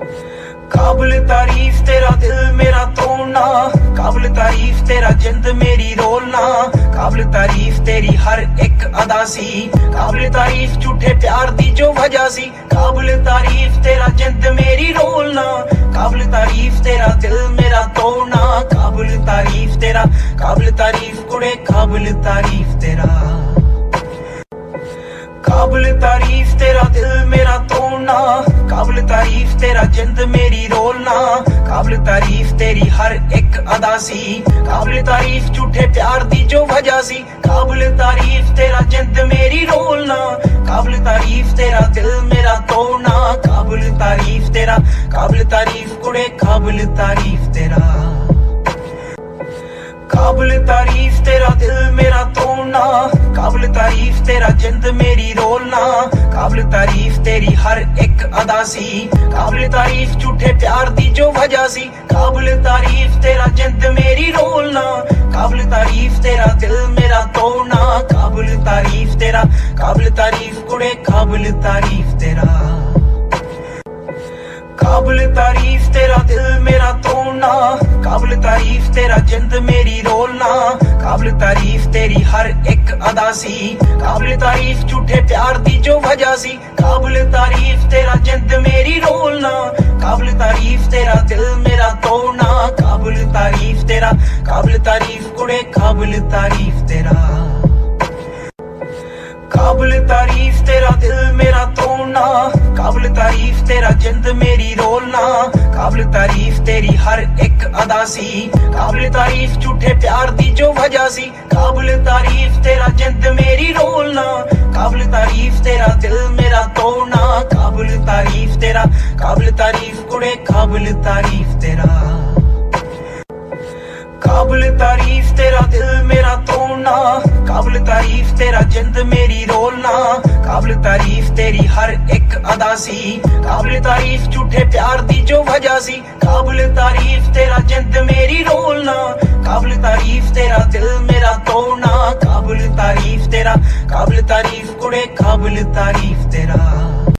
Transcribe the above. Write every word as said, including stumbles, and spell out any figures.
काबिल तारीफ तेरा दिल मेरा तोड़ना, काबिल तारीफ तेरा जिंद मेरी रोलना, काबिल तारीफ तेरी हर एक अदा सी, काबिल तारीफ झूठे प्यार दी जो वजह सी, काबिल तारीफ तेरा जिंद मेरी रोलना, काबिल तारीफ तेरा दिल मेरा तोड़ना, काबिल तारीफ तेरा, काबिल तारीफ कुड़े काबिल तारीफ तेरा, काबिल तारीफ तेरा दिल मेरा तोड़ना, काबिल तारीफ तेरा जिंद मेरी रोलना, काबिल तारीफ तेरी हर एक अदा सी, काबिल तारीफ झूठे प्यार दी जो वजह सी, काबिल तारीफ तेरा जिंद मेरी रोलना, काबिल तारीफ तेरा दिल मेरा तोड़ना, काबिल तारीफ तेरा, काबिल तारीफ कुड़े काबिल तारीफ तेरा, काबिल तारीफ तेरा दिल मेरा तोड़ना, काबिल तारीफ तेरा जिंद मेरी रोलना, काबिल तारीफ तेरी हर एक अदा सी, काबिल तारीफ झूठे प्यार दी जो वजह सी, काबिल तारीफ तेरा जिंद मेरी रोलना, काबिल तारीफ तेरा दिल मेरा तोड़ना, काबिल तारीफ तेरा, काबिल तारीफ कुड़े काबिल तारीफ तेरा, काबिल तारीफ तेरा दिल मेरा तोड़ना, काबिल तारीफ तेरा जिंद मेरी रोलना, काबिल तारीफ तेरी हर एक अदा सी, काबिल तारीफ झूठे प्यार दी जो वजह सी, काबिल तारीफ तेरा जिंद मेरी रोलना, काबिल तारीफ तेरा दिल मेरा तोड़ना, काबिल तारीफ तेरा, काबिल तारीफ कुड़े काबिल तारीफ तेरा, काबिल तारीफ तेरा दिल मेरा तोड़ना, काबिल तारीफ तेरा जिंद मेरी रोलना, काबिल तारीफ तेरी हर एक अदा सी, काबिल तारीफ झूठे प्यार दी जो वजह सी, काबिल तारीफ तेरा जिंद मेरी रोलना, काबिल तारीफ तेरा दिल मेरा तोड़ना, काबिल तारीफ तेरा, काबिल तारीफ कुड़े काबिल तारीफ तेरा, काबिल तारीफ तेरा दिल मेरा तोड़ना, काबिल तारीफ तेरा जिंद मेरी रोलना, काबिल तारीफ तेरी हर एक अदा सी, काबिल तारीफ झूठे प्यार दी जो वजह सी, काबिल तारीफ तेरा जिंद मेरी रोलना, काबिल तारीफ तेरा दिल मेरा तोड़ना, काबिल तारीफ तेरा, काबिल तारीफ कुड़े काबिल तारीफ तेरा।